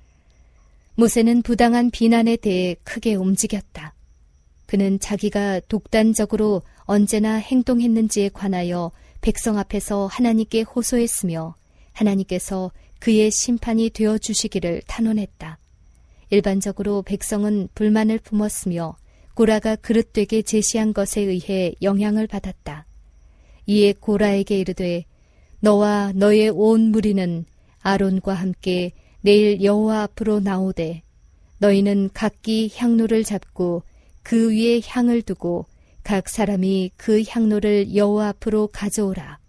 모세는 부당한 비난에 대해 크게 움직였다. 그는 자기가 독단적으로 언제나 행동했는지에 관하여 백성 앞에서 하나님께 호소했으며 하나님께서 그의 심판이 되어주시기를 탄원했다. 일반적으로 백성은 불만을 품었으며 고라가 그릇되게 제시한 것에 의해 영향을 받았다. 이에 고라에게 이르되 너와 너의 온 무리는 아론과 함께 내일 여호와 앞으로 나오되 너희는 각기 향로를 잡고 그 위에 향을 두고 각 사람이 그 향로를 여호와 앞으로 가져오라.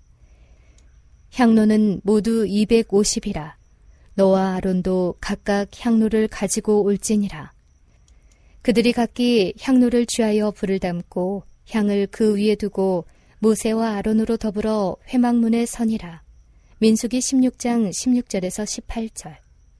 향로는 모두 이백오십이라. 너와 아론도 각각 향로를 가지고 올지니라. 그들이 각기 향로를 취하여 불을 담고 향을 그 위에 두고 모세와 아론으로 더불어 회막문에 서니라. 민수기 십육 장 십육 절에서 십팔 절.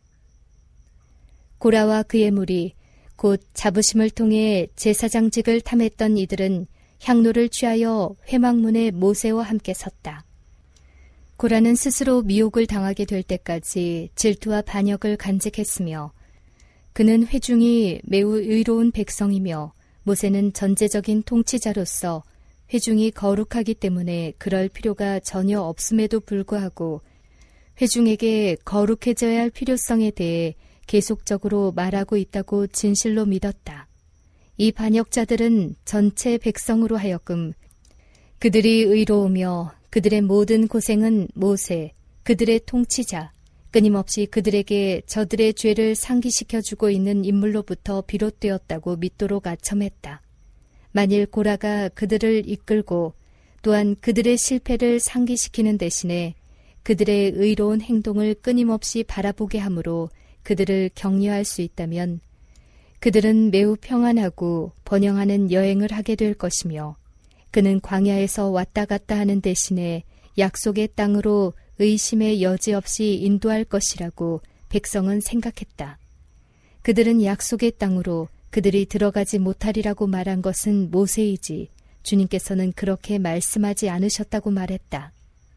고라와 그의 무리 곧 자부심을 통해 제사장직을 탐했던 이들은 향로를 취하여 회막문에 모세와 함께 섰다. 고라는 스스로 미혹을 당하게 될 때까지 질투와 반역을 간직했으며 그는 회중이 매우 의로운 백성이며 모세는 전제적인 통치자로서 회중이 거룩하기 때문에 그럴 필요가 전혀 없음에도 불구하고 회중에게 거룩해져야 할 필요성에 대해 계속적으로 말하고 있다고 진실로 믿었다. 이 반역자들은 전체 백성으로 하여금 그들이 의로우며 그들의 모든 고생은 모세, 그들의 통치자, 끊임없이 그들에게 저들의 죄를 상기시켜주고 있는 인물로부터 비롯되었다고 믿도록 아첨했다. 만일 고라가 그들을 이끌고 또한 그들의 실패를 상기시키는 대신에 그들의 의로운 행동을 끊임없이 바라보게 함으로 그들을 격려할 수 있다면 그들은 매우 평안하고 번영하는 여행을 하게 될 것이며 그는 광야에서 왔다 갔다 하는 대신에 약속의 땅으로 의심의 여지 없이 인도할 것이라고 백성은 생각했다. 그들은 약속의 땅으로 그들이 들어가지 못하리라고 말한 것은 모세이지 주님께서는 그렇게 말씀하지 않으셨다고 말했다.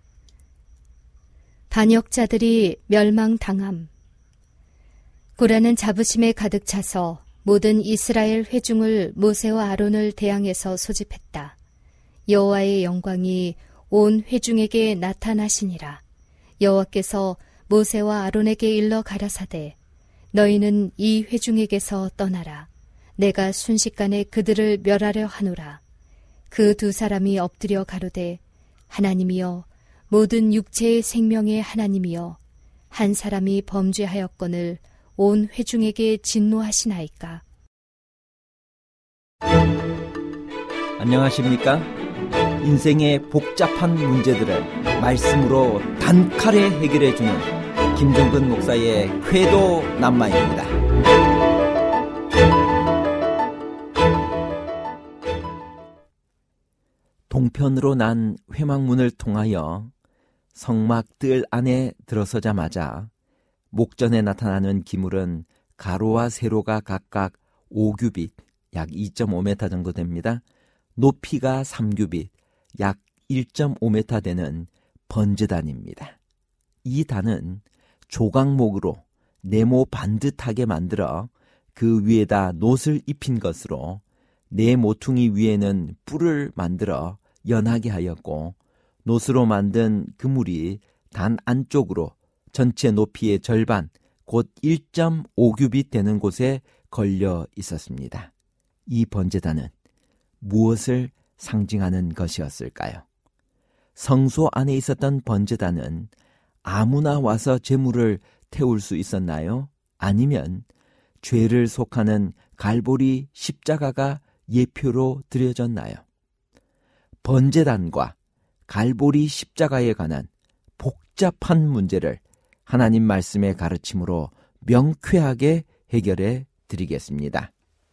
반역자들이 멸망당함. 고라는 자부심에 가득 차서 모든 이스라엘 회중을 모세와 아론을 대항해서 소집했다. 여호와의 영광이 온 회중에게 나타나시니라. 여호와께서 모세와 아론에게 일러 가라사대 너희는 이 회중에게서 떠나라. 내가 순식간에 그들을 멸하려 하노라. 그 두 사람이 엎드려 가로되 하나님이여 모든 육체의 생명의 하나님이여 한 사람이 범죄하였거늘 온 회중에게 진노하시나이까. 안녕하십니까? 인생의 복잡한 문제들을 말씀으로 단칼에 해결해주는 김종근 목사의 회도 남마입니다. 동편으로 난 회막문을 통하여 성막 뜰 안에 들어서자마자 목전에 나타나는 기물은 가로와 세로가 각각 오 규빗, 약 이 점 오 미터 정도 됩니다. 높이가 삼 규빗, 약 일 점 오 미터 되는 번제단입니다. 이 단은 조각목으로 네모 반듯하게 만들어 그 위에다 놋을 입힌 것으로 네 모퉁이 위에는 뿔을 만들어 연하게 하였고 놋으로 만든 그물이 단 안쪽으로 전체 높이의 절반, 곧 일 점 오 규빗 되는 곳에 걸려 있었습니다. 이 번제단은 무엇을 상징하는 것이었을까요? 성소 안에 있었던 번제단은 아무나 와서 제물을 태울 수 있었나요? 아니면 죄를 속하는 갈보리 십자가가 예표로 드려졌나요? 번제단과 갈보리 십자가에 관한 복잡한 문제를 하나님 말씀의 가르침으로 명쾌하게 해결해 드리겠습니다.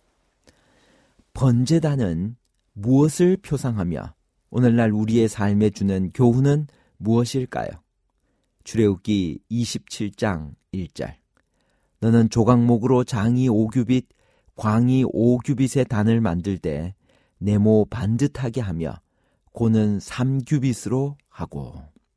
번제단은 무엇을 표상하며 오늘날 우리의 삶에 주는 교훈은 무엇일까요? 출애굽기 이십칠 장 일 절 너는 조각목으로 장이 오 규빗, 광이 오 규빗의 단을 만들 때 네모 반듯하게 하며 고는 삼 규빗으로 하고.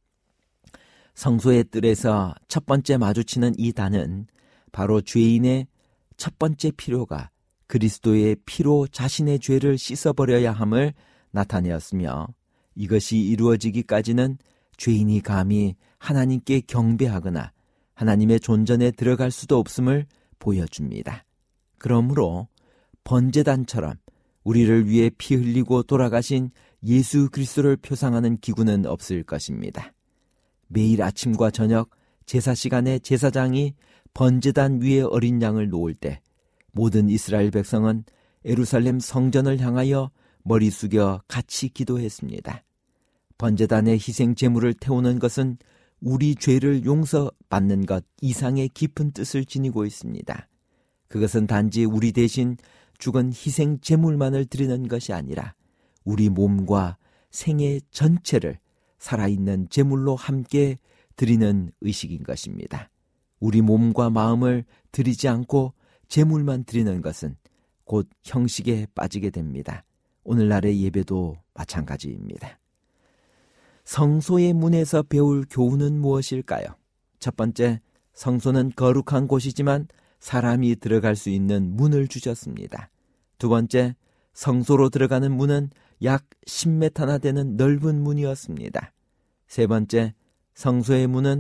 성소의 뜰에서 첫 번째 마주치는 이 단은 바로 죄인의 첫 번째 필요가 그리스도의 피로 자신의 죄를 씻어버려야 함을 나타내었으며 이것이 이루어지기까지는 죄인이 감히 하나님께 경배하거나 하나님의 존전에 들어갈 수도 없음을 보여줍니다. 그러므로 번제단처럼 우리를 위해 피 흘리고 돌아가신 예수 그리스도를 표상하는 기구는 없을 것입니다. 매일 아침과 저녁 제사 시간에 제사장이 번제단 위에 어린 양을 놓을 때 모든 이스라엘 백성은 예루살렘 성전을 향하여 머리 숙여 같이 기도했습니다. 번제단의 희생 제물을 태우는 것은 우리 죄를 용서받는 것 이상의 깊은 뜻을 지니고 있습니다. 그것은 단지 우리 대신 죽은 희생 제물만을 드리는 것이 아니라 우리 몸과 생애 전체를 살아있는 제물로 함께 드리는 의식인 것입니다. 우리 몸과 마음을 드리지 않고 제물만 드리는 것은 곧 형식에 빠지게 됩니다. 오늘날의 예배도 마찬가지입니다. 성소의 문에서 배울 교훈은 무엇일까요? 첫 번째, 성소는 거룩한 곳이지만 사람이 들어갈 수 있는 문을 주셨습니다. 두 번째, 성소로 들어가는 문은 약 십 미터나 되는 넓은 문이었습니다. 세 번째, 성소의 문은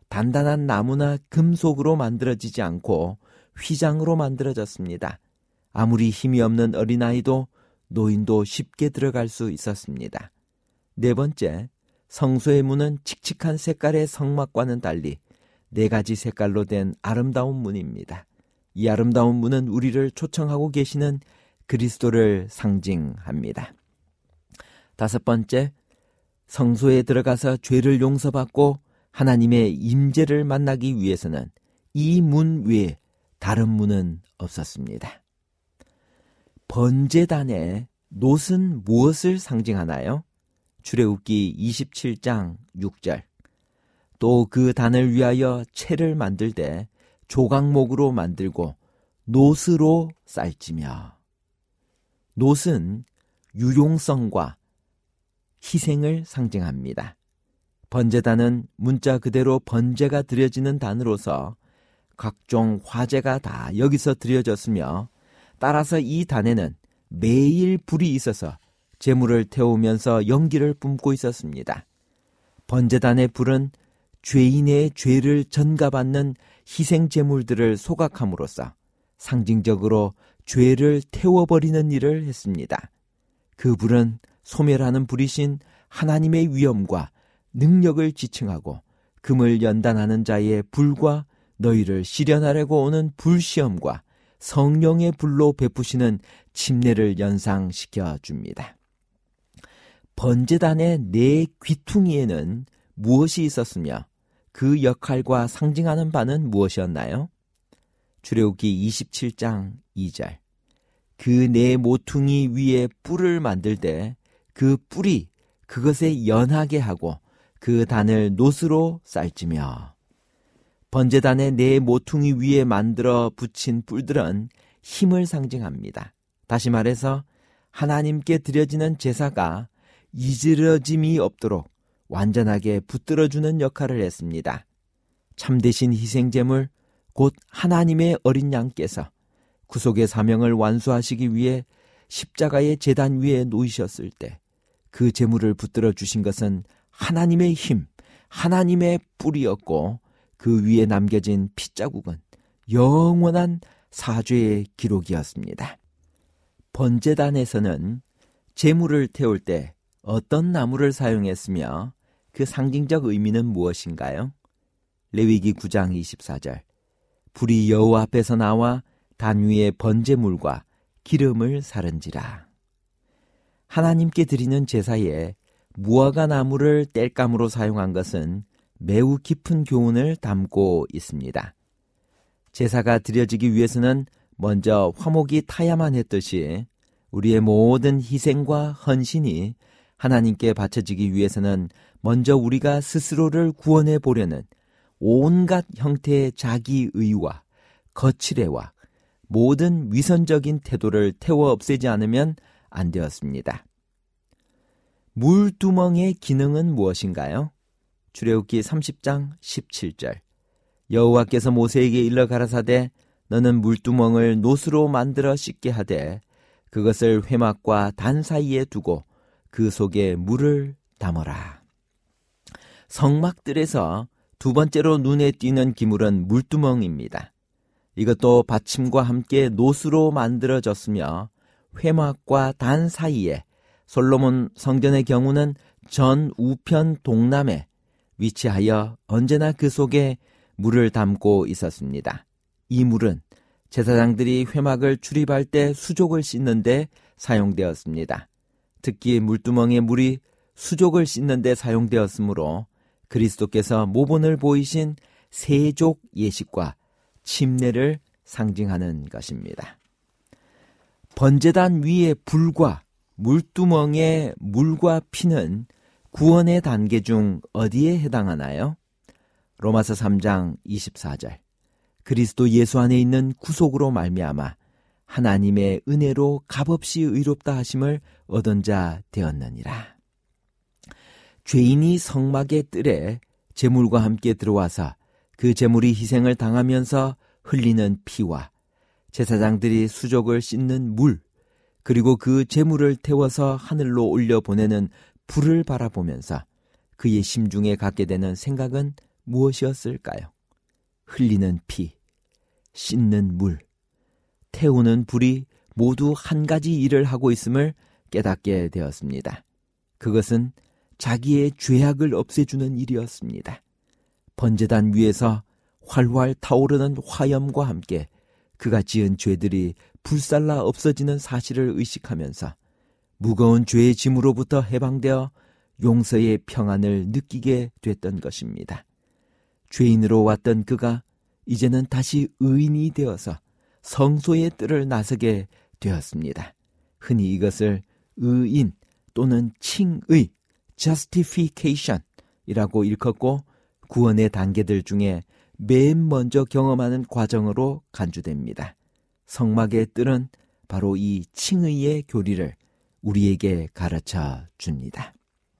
단단한 나무나 금속으로 만들어지지 않고 휘장으로 만들어졌습니다. 아무리 힘이 없는 어린아이도 노인도 쉽게 들어갈 수 있었습니다. 네 번째, 성소의 문은 칙칙한 색깔의 성막과는 달리 네 가지 색깔로 된 아름다운 문입니다. 이 아름다운 문은 우리를 초청하고 계시는 그리스도를 상징합니다. 다섯 번째, 성소에 들어가서 죄를 용서받고 하나님의 임재를 만나기 위해서는 이 문 외에 다른 문은 없었습니다. 번제단의 놋은 무엇을 상징하나요? 출애굽기 이십칠 장 육 절. 또 그 단을 위하여 채를 만들되 조각목으로 만들고 놋으로 쌀지며. 놋은 유용성과 희생을 상징합니다. 번제단은 문자 그대로 번제가 드려지는 단으로서 각종 화제가 다 여기서 드려졌으며, 따라서 이 단에는 매일 불이 있어서 제물을 태우면서 연기를 뿜고 있었습니다. 번제단의 불은 죄인의 죄를 전가받는 희생 제물들을 소각함으로써 상징적으로 죄를 태워버리는 일을 했습니다. 그 불은 소멸하는 불이신 하나님의 위엄과 능력을 지칭하고 금을 연단하는 자의 불과 너희를 시련하려고 오는 불시험과 성령의 불로 베푸시는 침례를 연상시켜 줍니다. 번제단의 네 귀퉁이에는 무엇이 있었으며 그 역할과 상징하는 바는 무엇이었나요? 출애굽기 이십칠 장 이 절. 그 네 모퉁이 위에 뿔을 만들 때 그 뿔이 그것에 연하게 하고 그 단을 놋으로 쌀지며. 번제단의 네 모퉁이 위에 만들어 붙인 뿔들은 힘을 상징합니다. 다시 말해서 하나님께 드려지는 제사가 이지러짐이 없도록 완전하게 붙들어주는 역할을 했습니다. 참되신 희생제물, 곧 하나님의 어린 양께서 구속의 사명을 완수하시기 위해 십자가의 제단 위에 놓이셨을 때 그 제물을 붙들어 주신 것은 하나님의 힘, 하나님의 뿔이었고, 그 위에 남겨진 핏자국은 영원한 사죄의 기록이었습니다. 번제단에서는 제물을 태울 때 어떤 나무를 사용했으며 그 상징적 의미는 무엇인가요? 레위기 구 장 이십사 절. 불이 여호와 앞에서 나와 단 위에 번제물과 기름을 사른지라. 하나님께 드리는 제사에 무화과 나무를 땔감으로 사용한 것은 매우 깊은 교훈을 담고 있습니다. 제사가 드려지기 위해서는 먼저 화목이 타야만 했듯이 우리의 모든 희생과 헌신이 하나님께 바쳐지기 위해서는 먼저 우리가 스스로를 구원해 보려는 온갖 형태의 자기의와 거칠애와 모든 위선적인 태도를 태워 없애지 않으면 안 되었습니다. 물두멍의 기능은 무엇인가요? 출애굽기 삼십 장 십칠 절. 여호와께서 모세에게 일러 가라사대 너는 물두멍을 놋으로 만들어 씻게 하되 그것을 회막과 단 사이에 두고 그 속에 물을 담아라. 성막들에서 두 번째로 눈에 띄는 기물은 물두멍입니다. 이것도 받침과 함께 놋으로 만들어졌으며 회막과 단 사이에, 솔로몬 성전의 경우는 전 우편 동남에 위치하여 언제나 그 속에 물을 담고 있었습니다. 이 물은 제사장들이 회막을 출입할 때 수족을 씻는 데 사용되었습니다. 특히 물두멍의 물이 수족을 씻는 데 사용되었으므로 그리스도께서 모본을 보이신 세족 예식과 침례를 상징하는 것입니다. 번제단 위의 불과 물두멍의 물과 피는 구원의 단계 중 어디에 해당하나요? 로마서 삼 장 이십사 절. 그리스도 예수 안에 있는 구속으로 말미암아 하나님의 은혜로 값없이 의롭다 하심을 얻은 자 되었느니라. 죄인이 성막의 뜰에 제물과 함께 들어와서 그 제물이 희생을 당하면서 흘리는 피와 제사장들이 수족을 씻는 물, 그리고 그 제물을 태워서 하늘로 올려보내는 불을 바라보면서 그의 심중에 갖게 되는 생각은 무엇이었을까요? 흘리는 피, 씻는 물, 태우는 불이 모두 한 가지 일을 하고 있음을 깨닫게 되었습니다. 그것은 자기의 죄악을 없애주는 일이었습니다. 번제단 위에서 활활 타오르는 화염과 함께 그가 지은 죄들이 불살라 없어지는 사실을 의식하면서 무거운 죄의 짐으로부터 해방되어 용서의 평안을 느끼게 됐던 것입니다. 죄인으로 왔던 그가 이제는 다시 의인이 되어서 성소의 뜰을 나서게 되었습니다. 흔히 이것을 의인 또는 칭의, justification 이라고 일컫고 구원의 단계들 중에 맨 먼저 경험하는 과정으로 간주됩니다. 성막의 뜰은 바로 이 칭의의 교리를 우리에게 가르쳐 줍니다.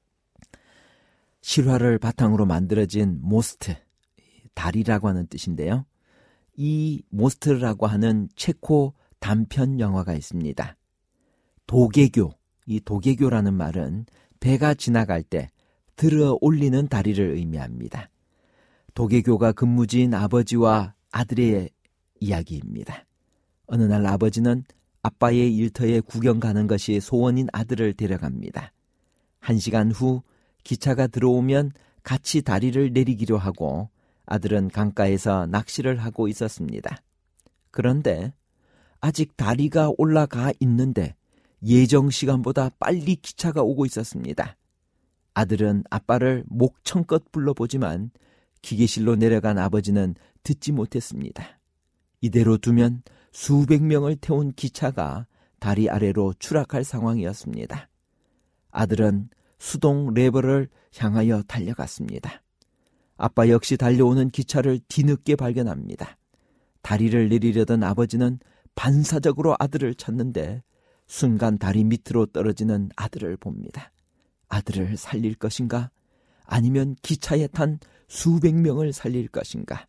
실화를 바탕으로 만들어진 모스트, 달이라고 하는 뜻인데요. 이 모스트라고 하는 체코 단편 영화가 있습니다. 도개교, 이 도개교라는 말은 배가 지나갈 때 들어 올리는 다리를 의미합니다. 도개교가 근무지인 아버지와 아들의 이야기입니다. 어느 날 아버지는 아빠의 일터에 구경 가는 것이 소원인 아들을 데려갑니다. 한 시간 후 기차가 들어오면 같이 다리를 내리기로 하고 아들은 강가에서 낚시를 하고 있었습니다. 그런데 아직 다리가 올라가 있는데 예정 시간보다 빨리 기차가 오고 있었습니다. 아들은 아빠를 목청껏 불러보지만 기계실로 내려간 아버지는 듣지 못했습니다. 이대로 두면 수백 명을 태운 기차가 다리 아래로 추락할 상황이었습니다. 아들은 수동 레버를 향하여 달려갔습니다. 아빠 역시 달려오는 기차를 뒤늦게 발견합니다. 다리를 내리려던 아버지는 반사적으로 아들을 찾는데 순간 다리 밑으로 떨어지는 아들을 봅니다. 아들을 살릴 것인가? 아니면 기차에 탄 수백 명을 살릴 것인가?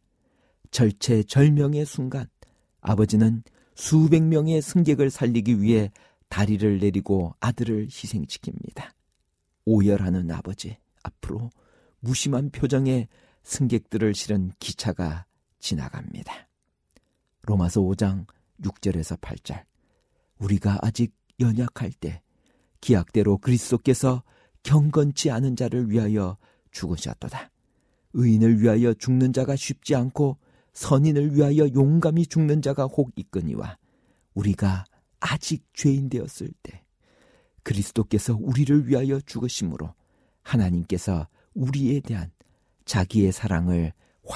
절체절명의 순간 아버지는 수백 명의 승객을 살리기 위해 다리를 내리고 아들을 희생시킵니다. 오열하는 아버지 앞으로 무심한 표정의 승객들을 실은 기차가 지나갑니다. 로마서 오 장 육 절에서 팔 절. 우리가 아직 연약할 때 기약대로 그리스도께서 경건치 않은 자를 위하여 죽으셨도다. 의인을 위하여 죽는 자가 쉽지 않고 선인을 위하여 용감히 죽는 자가 혹 있거니와 우리가 아직 죄인 되었을 때 그리스도께서 우리를 위하여 죽으심으로 하나님께서 우리에 대한 자기의 사랑을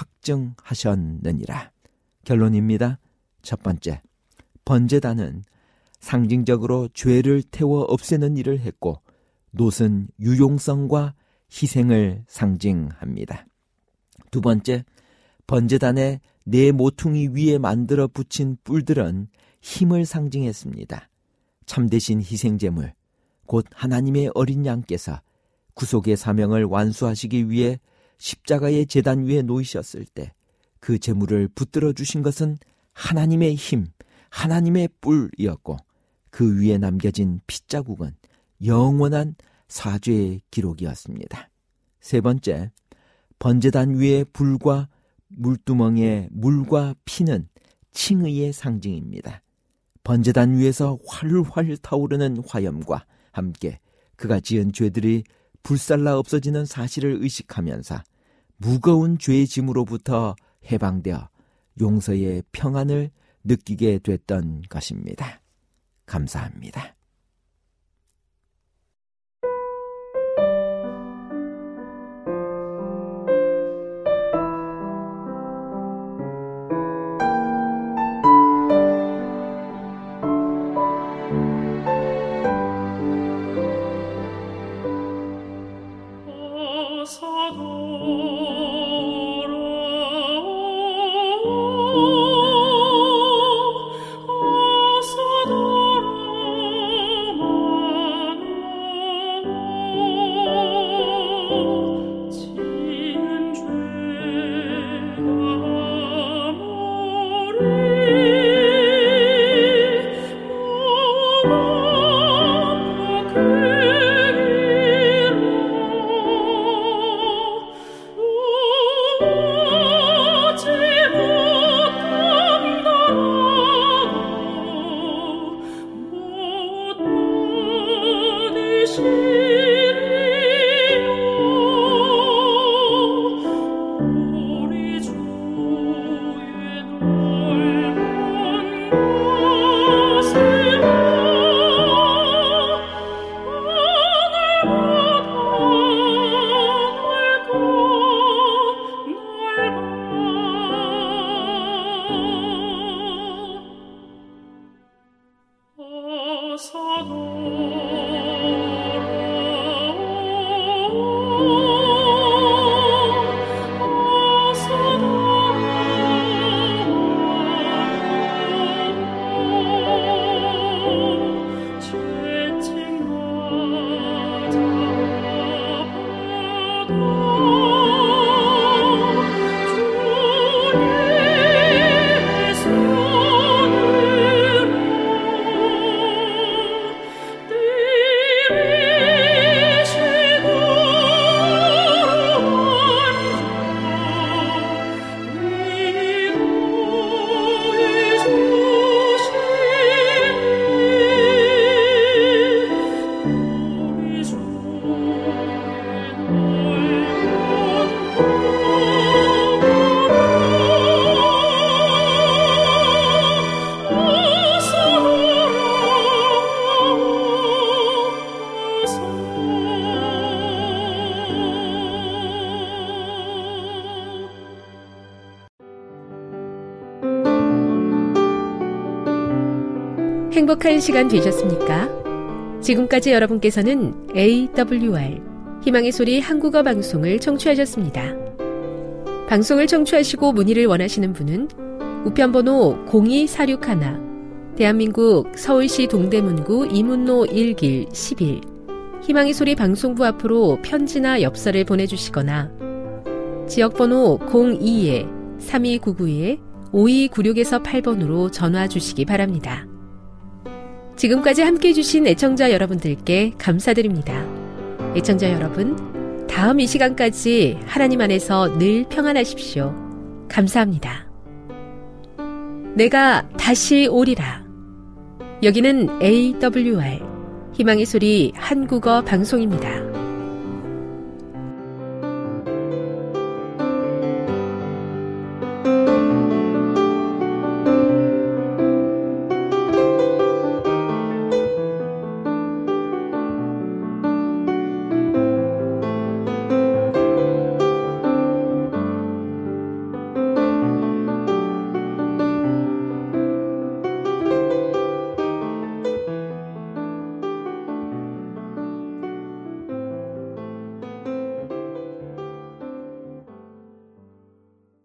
확증하셨느니라. 결론입니다. 첫 번째, 번제단은 상징적으로 죄를 태워 없애는 일을 했고 놋은 유용성과 희생을 상징합니다. 두 번째, 번제단의 네 모퉁이 위에 만들어 붙인 뿔들은 힘을 상징했습니다. 참되신 희생제물, 곧 하나님의 어린 양께서 구속의 사명을 완수하시기 위해 십자가의 제단 위에 놓이셨을 때 그 제물을 붙들어 주신 것은 하나님의 힘, 하나님의 뿔이었고 그 위에 남겨진 핏자국은 영원한 사죄의 기록이었습니다. 세 번째, 번제단 위에 불과 물두멍에 물과 피는 칭의의 상징입니다. 번제단 위에서 활활 타오르는 화염과 함께 그가 지은 죄들이 불살라 없어지는 사실을 의식하면서 무거운 죄의 짐으로부터 해방되어 용서의 평안을 느끼게 됐던 것입니다. 감사합니다. Asadora, Asadora. 행복한 시간 되셨습니까? 지금까지 여러분께서는 에이더블유알 희망의 소리 한국어 방송을 청취하셨습니다. 방송을 청취하시고 문의를 원하시는 분은 우편번호 공이사육일 대한민국 서울시 동대문구 이문로 일 길 십일 희망의 소리 방송부 앞으로 편지나 엽서를 보내주시거나 지역번호 공이 삼이구구 오이구육에서 팔 번으로 전화 주시기 바랍니다. 지금까지 함께해 주신 애청자 여러분들께 감사드립니다. 애청자 여러분, 다음 이 시간까지 하나님 안에서 늘 평안하십시오. 감사합니다. 내가 다시 오리라. 여기는 에이더블유알 희망의 소리 한국어 방송입니다.